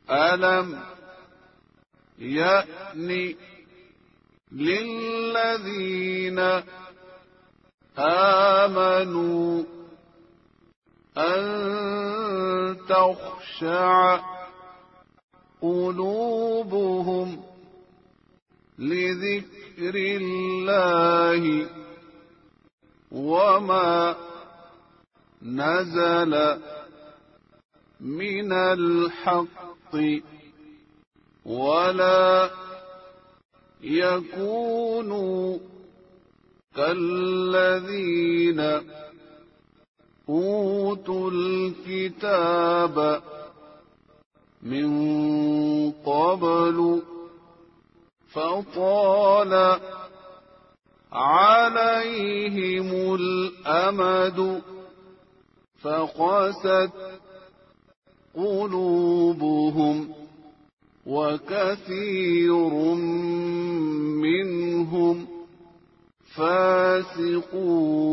ألم يأن للذين آمنوا أن تخشع قلوبهم لذكر الله وما نزل من الحق ولا يكونوا كالذين أوتوا الكتاب من قبل فطال عليهم الأمد فقست قلوبهم وكثير منهم فاسقون.